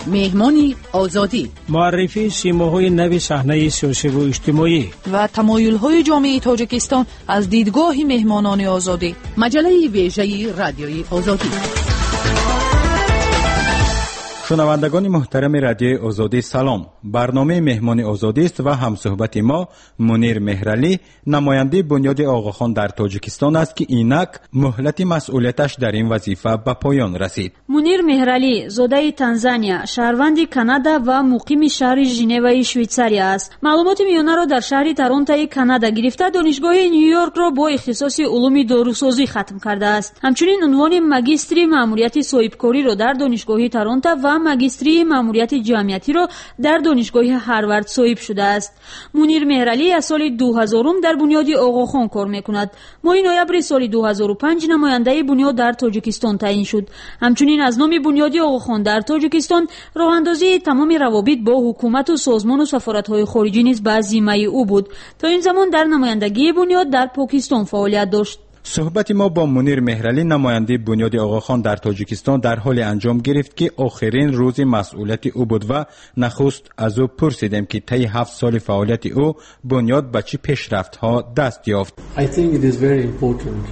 مهمان آزادی، معرفی سیماهای نوی صحنه سیاسی و اجتماعی و تمایل‌های جامعه تاجیکستان از دیدگاه مهمانان آزادی. مجله ویژه رادیوی آزادی. شنوندگان محترم رادیو آزادی سلام. برنامه مهمان آزادی است و همصحبت ما منیر مهرعلی، نماینده بنیاد آقاخان در تاجیکستان است که اینک مهلت مسئولیتش در این وظیفه به پایان رسید. منیر مهرعلی زاده تانزانیا، شهروند کانادا و مقیم شهر ژنو شویتزاریا است. معلومات میانه را در شهر تورنتو کانادا گرفته دانشگاه نیویورک را با اختصاص علوم داروسازی ختم کرده است. همچنین عنوان ماجستری ماموریت صاحبکاری را در دانشگاه تورنتو و ماجستری ماموریت جمعیتی را در دانشگاه هاروارد صاحب شده است. منیر مهرعلی از سال 2000 در بنیاد آقاخان کار میکند. ماه نوامبر سال 2005 نماینده بنیاد در تاجیکستان تعیین شد. همچنین از نام بنیاد آقاخان در تاجیکستان راه اندازی تمام روابط با حکومت و سازمان و سفارت‌های خارجی نیز به ذمه او بود. تا این زمان در نمایندگی بنیاد در پاکستان فعالیت داشت. صحبت ما با منیر مهرعلی، نماینده بنیاد آقاخان در تاجیکستان، در حال انجام گرفت که آخرین روز مسئولیت او بود و نخست از او پرسیدیم که طی 7 سال فعالیت او بنیاد به چه پیشرفت‌ها دست یافت. I think it is very important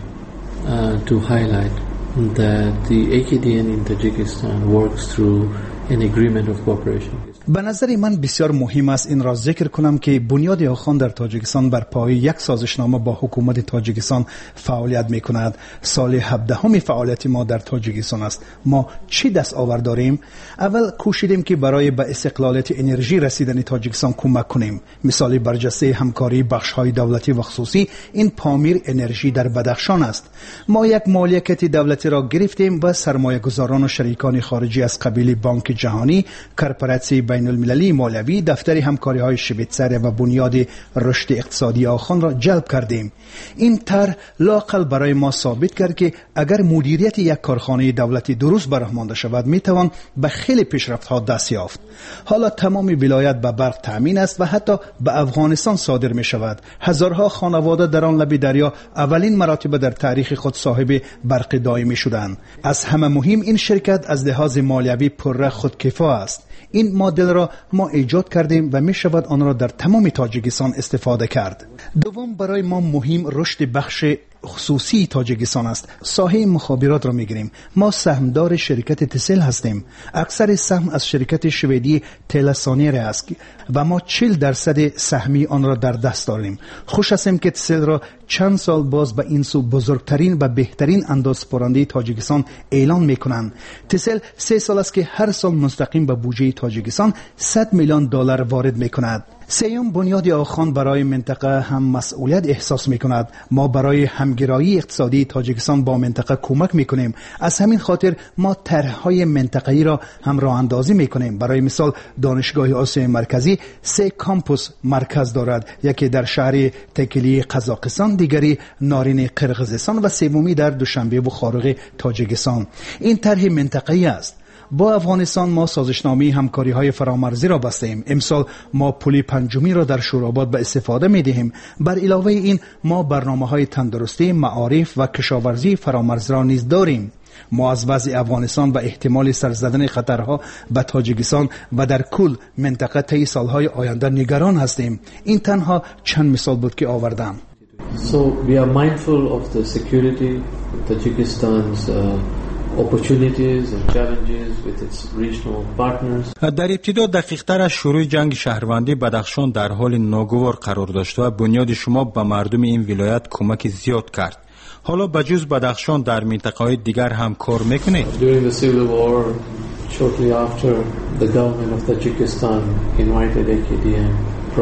to highlight that the AKDN in Tajikistan works through an agreement of cooperation. به نظر من بسیار مهم است این را ذکر کنم که بنیاد آقاخان در تاجیکستان بر پایه یک سازشنامه با حکومت تاجیکستان فعالیت می کند. سال 17 فعالیت ما در تاجیکستان است. ما چی دستاورد داریم؟ اول کوشیدیم که برای به استقلالیت انرژی رسیدن تاجیکستان کمک کنیم. مثال برجسته همکاری بخش‌های دولتی و خصوصی این پامیر انرژی در بدخشان است. ما یک مالکیت دولتی را گرفتیم و سرمایه‌گذاران و شریکان خارجی از قبیل بانک جهانی، کورپوراسیون بین المللی مولوی، دفتر همکاری‌های شویتزاریا و بنیاد رشد اقتصادی آقاخان را جلب کردیم. این طرح لااقل برای ما ثابت کرد که اگر مدیریت یک کارخانه دولتی درست براه مانده شود میتوان به خیلی پیشرفت‌ها دست یافت. حالا تمام ولایت به برق تامین است و حتی به افغانستان صادر می شود. هزارها خانواده در آن لب دریا اولین مراتب در تاریخ خود صاحب برق دائمی شدند. از همه مهم این شرکت از لحاظ مالیوی پرره خودکفا است. این مدل را ما ایجاد کردیم و می شود آن را در تمام تاجیکستان استفاده کرد. دوم، برای ما مهم رشد بخش خصوصی تاجیکستان است. ساحه مخابرات را میگیریم. ما سهمدار شرکت تسل هستیم. اکثر سهم از شرکت شویدی تلسانیر است و ما 40% سهمی آن را در دست داریم. خوش هستیم که تسل را چند سال باز به این سو بزرگترین و بهترین اندازه‌سپارنده تاجیکستان اعلان میکنند. تسل 3 سال است که هر سال مستقیم به بودجه تاجیکستان $100 میلیون وارد میکند. سیوم، بنیاد آقاخان برای منطقه هم مسئولیت احساس میکند. ما برای همگرایی اقتصادی تاجیکستان با منطقه کمک میکنیم. از همین خاطر ما طرح‌های منطقه‌ای را هم راه اندازی میکنیم. برای مثال دانشگاه آسیای مرکزی 3 کامپوس مرکز دارد. یکی در شهر تکلی قزاقستان، دیگری نارین قرقیزستان و سومی در دوشنبه و خارق تاجیکستان. این طرح منطقه‌ای است. با افغانستان ما سازشنامه همکاری‌های فرامرزی را بستیم. امسال ما پل 5 را در شوراباد به استفاده می‌دهیم. بر علاوه این ما برنامه‌های تندرستی، معارف و کشاورزی فرامرزی را نیز داریم. ما از وضع افغانستان و احتمال سر زدن خطرها به تاجیکستان و در کل منطقه طی سالهای آینده نگران هستیم. این تنها چند مثال بود که آوردم. So we are mindful of the security of Tajikistan's opportunities and challenges with its regional partners. در ابتدا دقیق‌تر از شروع جنگ شهروندی بدخشان در حال ناگوار قرار داشت و بنیاد شما به مردم این ولایت کمک زیاد کرد. حالا بجز بدخشان در منطقه‌های دیگر هم کار میکنید؟ During the civil war, shortly after, the government of Tajikistan invited AKDN.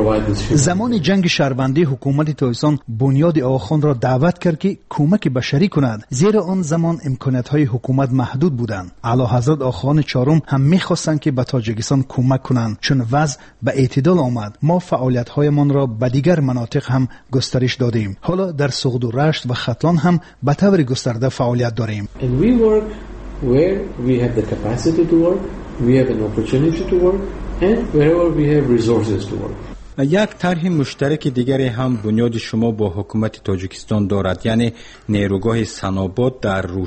زمان جنگ شهروندی حکومت تاجیکستان بنیاد آقاخان را دعوت کرد که کمک بشری کند، زیرا آن زمان امکانات‌های حکومت محدود بودند. اعلیحضرت آقاخان چهارم هم می‌خواستند که به تاجیکستان کمک کنند. چون وضع به اعتدال آمد، ما فعالیت‌هایمان را به دیگر مناطق هم گسترش دادیم. حالا در سغد و رشت و ختلان هم به طور گسترده فعالیت داریم. And we work where we have the capacity to work, we have an opportunity to work, and wherever we have resources to work. یک طرح مشترک دیگری هم بنیاد شما با حکومت تاجیکستان دارد، یعنی نیروگاه سناباد در روشان.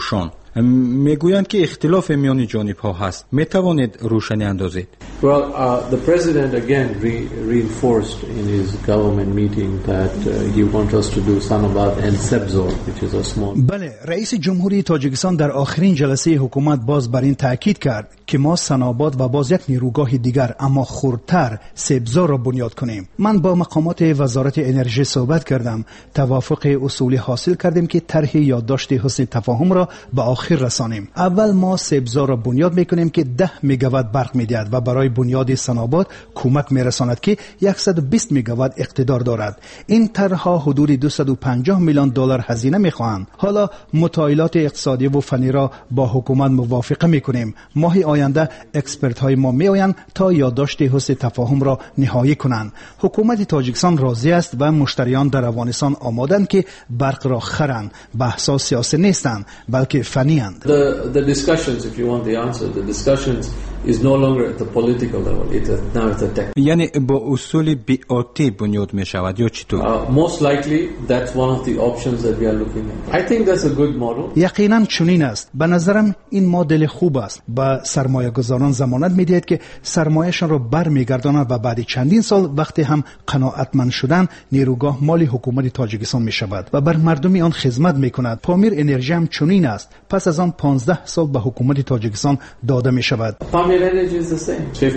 میگویند که اختلاف میان جانب‌ها هست. میتوانید روشنی اندازید؟ Well, the president again reinforced in his government meeting that he wants us to do Sanabad and Sebzor, which is a small. بله، رئیس جمهوری تاجیکستان در آخرین جلسه حکومت باز بر این تاکید کرد که ما سناباد و باز یک نیروگاه دیگر اما خردتر سبزار را بنیاد کنیم. من با مقامات وزارت انرژی صحبت کردم. توافق اصولی حاصل کردیم که طرح یادداشت حسن تفاهم را به آخر رسانیم. اول ما سبزار را بنیاد میکنیم که 10 میگاوات برق میدهد و برای بنیاد سناباد کمک میرساند که 120 میگاوات اقتدار دارد. این طرحها حدود 250 میلیون دلار هزینه میخواهند. حالا مطالعات اقتصادی و فنی را با حکومت موافقه میکنیم. ماه آینده اکسپرت های ما میآیند تا یادداشت حسن تفاهم را نهایی کنند. حکومت تاجیکستان راضی است و مشتریان در افغانستان آمادند که برق را خرند. بحثا سیاسی نیستند بلکه فنی اند. The discussions, if you want the answer, the discussions is no longer at the political level. Now it's a technical. یعنی با اصول بی‌آتی بنیاد می شود یا چطور؟ Most likely that's one of the options that we are looking at. I think that's a good model. یقیناً چنین است. به نظرم این مدل خوب است. به سرمایه‌گذاران ضمانت می‌دهد که سرمایه‌شان را برمیگردانند و بعد چندین سال وقتی هم قناعتمند شدند نیروگاه مال حکومت تاجیکستان می‌شود و بر مردم آن خدمت می‌کند. پامیر انرژی هم چنین است. پس از آن 15 سال به حکومت تاجیکستان داده می‌شود. Pamir Energy is the same.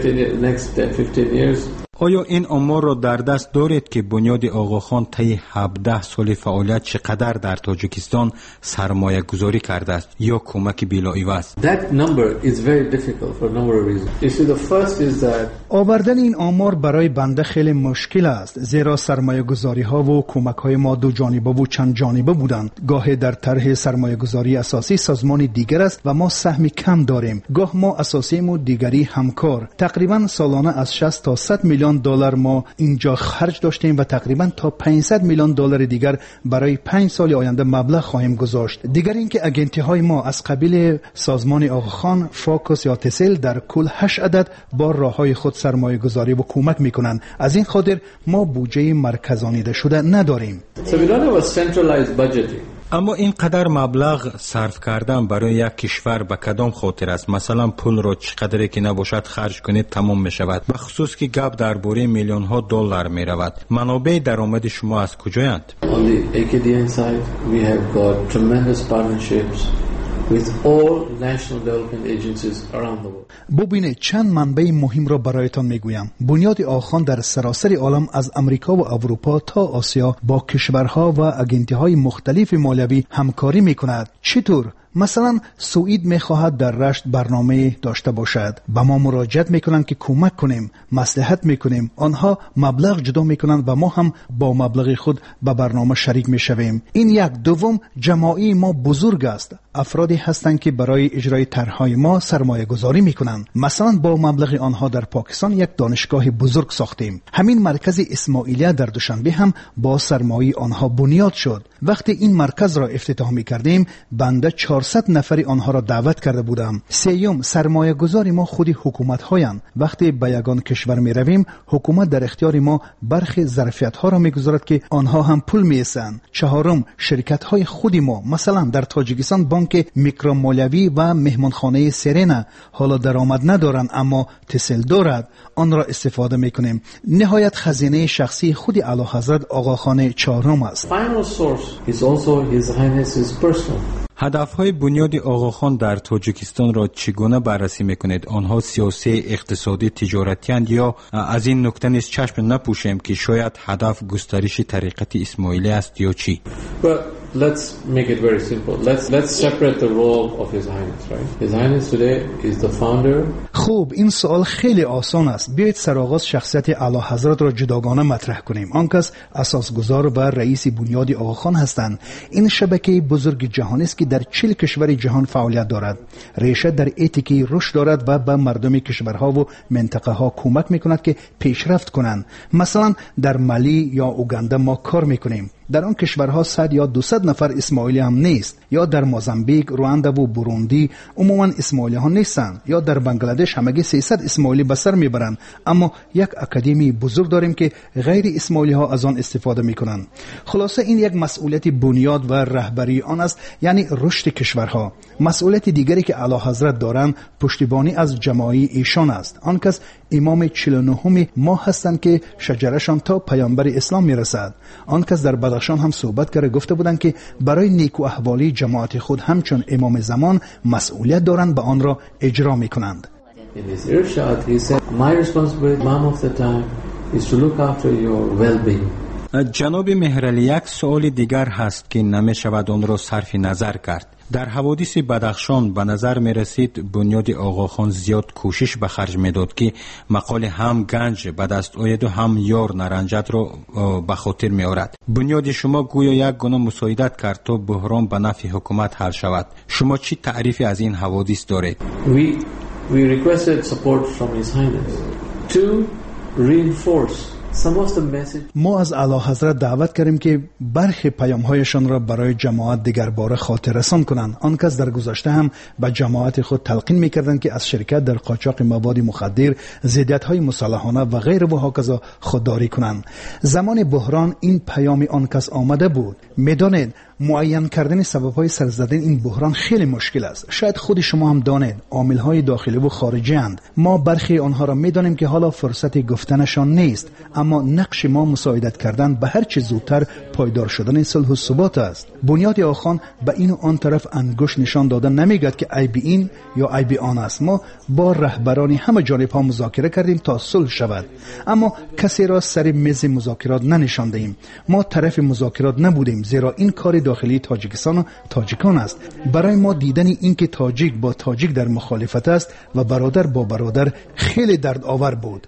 15 years. آیا این آمار را در دست دارید که بنیاد آقاخان طی 17 سال فعالیت چقدر در تاجیکستان سرمایه گذاری کرده است یا کمک بلاعوض؟ That number is very difficult for a number of reasons. You see, the first is that آوردن این آمار برای بنده خیلی مشکل است، زیرا سرمایه گذاری ها و کمک های ما دو جانبه و چند جانبه بودند. گاه در طرح سرمایه گذاری اساسی سازمان دیگر است و ما سهم کم داریم، گاه ما اساسی و دیگری همکار. تقریبا سالانه از 60 تا 100 میلیون دلار ما اینجا خرج داشتیم و تقریبا تا 500 میلیون دلار دیگر برای 5 سال آینده مبلغ خواهیم گذاشت. دیگر اینکه اگنتی های ما از قبیل سازمان آقاخان، فوکس یا تسل در کل 8 عدد با راههای خود سرمایه گذاری و کمک میکنند. از این خاطر ما بودجه مرکزانیده شده نداریم. so we don't have a centralized budgeting. اما اینقدر مبلغ صرف کردن برای یک کشور به کدام خاطر است؟ مثلا پول را چقدری که نباشد خرج کنید تمام می شود، به خصوص که گپ درباره میلیون ها دلار می رود. منابع درآمد شما از کجایند؟ On the AKDN side, we have got tremendous partnerships with all national development agencies around the world. ببینید چند منبع مهم را برایتان میگویم. بنیاد آقاخان در سراسر عالم از امریکا و اروپا تا آسیا با کشورها و اگنتی‌های مختلف مالیوی همکاری میکند. چطور؟ مثلا سوئید میخواهد در رشت برنامه داشته باشد، به ما مراجعت میکنند که کمک کنیم، مصلحت میکنیم. آنها مبلغ جدا میکنند و ما هم با مبلغ خود به برنامه شریک میشویم. این یک. دوم، جماعی ما بزرگ است. افرادی هستند که برای اجرای طرحهای ما سرمایه گذاری میکنند. مثلا با مبلغ آنها در پاکستان یک دانشگاه بزرگ ساختیم. همین مرکز اسماعیلیه در دوشنبه هم با سرمایه آنها بنیاد شد. وقتی این مرکز را افتتاح میکردیم بنده 400 نفری آنها را دعوت کرده بودم. سیوم، سرمایه گذاری ما خودی حکومت هایند. وقتی به یگان کشور می رویم حکومت در اختیار ما برخی ظرفیت ها را می گذارد که آنها هم پول می ایستند. چهارم، شرکت های خودی ما، مثلا در تاجیکستان بانک میکرومالیوی و مهمانخانه سرنا حالا درآمد ندارند اما تسل دارد، آن را استفاده می کنیم. نهایت خزینه شخصی خودی اعلیحضرت آقاخان چهارم است. Final source is also His Highness's personal. هدفهای بنیاد آقاخان در تاجیکستان را چگونه بررسی میکنید؟ آنها سیاسی، اقتصادی، تجارتی اند یا از این نکته نیز چشم نپوشیم که شاید هدف گسترش طریقت اسماعیلی است یا چی؟ Well, let's make it very simple. Let's separate the role of His Highness, right? His Highness today is the founder. خوب، این سوال خیلی آسان است. بیایید سرآغاز شخصیت اعلیحضرت را جداگانه مطرح کنیم. آن کس اساسگذار و رئیس بنیاد آقاخان هستند. این شبکه بزرگ جهانی است که در 40 کشور جهان فعالیت دارد. ریشه در اتیکی رشد دارد و به مردم کشورها و منطقه ها کمک میکند که پیشرفت کنند. مثلا در مالی یا اوگاندا ما کار میکنیم. در آن کشورها 100 یا 200 نفر اسماعیلی هم نیست. یا در موزامبیک، رواندا و بوروندی عموما اسماعیلی ها نیستند. یا در بنگلادش همگی 300 اسماعیلی به سر میبرند، اما یک اکادمی بزرگ داریم که غیر اسماعیلی ها از آن استفاده میکنند. خلاصه این یک مسئولیت بنیاد و رهبری آن است، یعنی رشد کشورها. مسئولیت دیگری که اعلیحضرت دارند پشتیبانی از جماعی ایشان است. آن کس امام 49 ما هستند که شجرشان تا پیامبر اسلام میرسد. آن کس در بدخشان هم صحبت کرده گفته بودند که برای نیک و احوالی جماعت خود همچون امام زمان مسئولیت دارند و آن را اجرا میکنند. In his irshad, he said, my responsibility, Imam of the time, is to look after your well-being. جناب مهرعلی، یک سوال دیگر هست که نمی شود آن را صرف نظر کرد. در حوادث بدخشان به نظر می رسید بنیاد آقاخان زیاد کوشش به خرج می داد که مقال هم گنج به دست آید و هم یار نرنجد را به خاطر می آورد. بنیاد شما گویا یک گونه مساعدت کرد تا بحران به نفع حکومت حل شود. شما چی تعریفی از این حوادث دارید؟ We requested support from His Highness to reinforce some of the message. ما از اعلیحضرت دعوت کردیم که برخی پیام‌هایشان را برای جماعت دیگر باره خاطررسان کنند. آن کس در گذشته هم به جماعت خود تلقین می‌کردند که از شرکت در قاچاق مواد مخدر، ضدیت‌های مسلحانه و غیره و هکذا خودداری کنند. زمان بحران این پیام آن کس آمده بود. می‌دانید معین کردن سبب‌های سر زدن این بحران خیلی مشکل است. شاید خود شما هم دانید عامل‌های داخلی و خارجی اند. ما برخی آنها را می‌دانیم که حالا فرصت گفتنشان نیست، اما نقش ما مساعدت کردن به هر چه زودتر پایدار شدن صلح و ثبات است. بنیاد آخوان به این و آن طرف انگشت نشان دادن نمیگد که عیب این یا عیب آن است. ما با رهبران همه جانب‌ها مذاکره کردیم تا صلح شود، اما کسی را سر میز مذاکرات ننشاندیم. ما طرف مذاکرات نبودیم، زیرا این کار داخلی تاجیکستان و تاجیکان است. برای ما دیدن این که تاجیک با تاجیک در مخالفت است و برادر با برادر خیلی دردآور بود.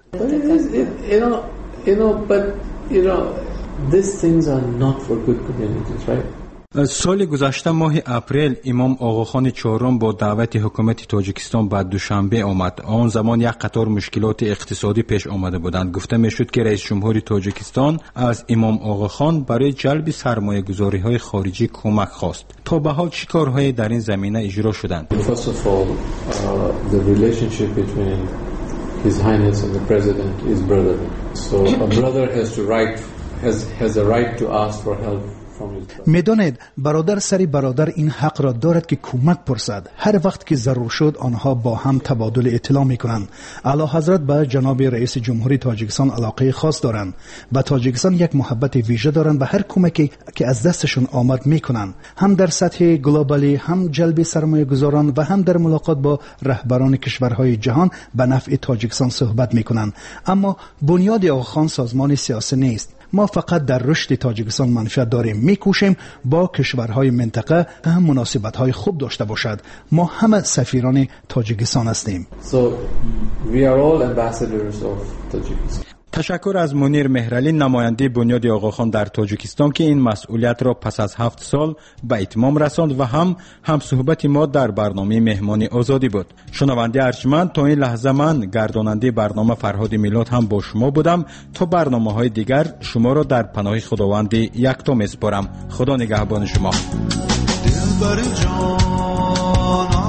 These things are not for good communities, right? سال گذشته ماه اپریل امام آقاخان چهارم با دعوت حکومت تاجیکستان به دوشنبه آمد. آن زمان یک قطار مشکلات اقتصادی پیش آمده بودند. گفته میشد که رئیس جمهور تاجیکستان از امام آقاخان برای جلب سرمایه گذاری های خارجی کمک خواست. تا به حال چی کارهایی در این زمینه اجرا شدند؟ First of all, the relationship between His Highness and the President is brotherly. So a brother has a right to ask for help. میدانید برادر سری برادر این حق را دارد که کمک پرسد. هر وقت که ضرور شد آنها با هم تبادل اطلاع میکنند. اعلیحضرت به جناب رئیس جمهوری تاجیکستان علاقه خاص دارند. به تاجیکستان یک محبت ویژه دارند و هر کمکی که از دستشون آمد میکنند. هم در سطح گلوبالی، هم جلب سرمایه گذاران و هم در ملاقات با رهبران کشورهای جهان به نفع تاجیکستان صحبت میکنند. اما بنیاد آقاخان سازمان سیاسی نیست. ما فقط در رشد تاجیکستان منفعت داریم. میکوشیم با کشورهای منطقه هم مناسبت‌های خوب داشته باشد. ما همه سفیران تاجیکستان هستیم. So we are all ambassadors of Tajikistan. تشکر از منیر مهرعلی، نماینده بنیاد آقاخان در تاجیکستان که این مسئولیت را پس از 7 سال به اتمام رساند و هم صحبت ما در برنامه مهمانی آزادی بود. شنونده ارجمند، تا این لحظه من گرداننده برنامه فرهاد میلاد هم با شما بودم. تا برنامه‌های دیگر شما را در پناه خداوند یکتا میسپارم. خدا نگهبان شما.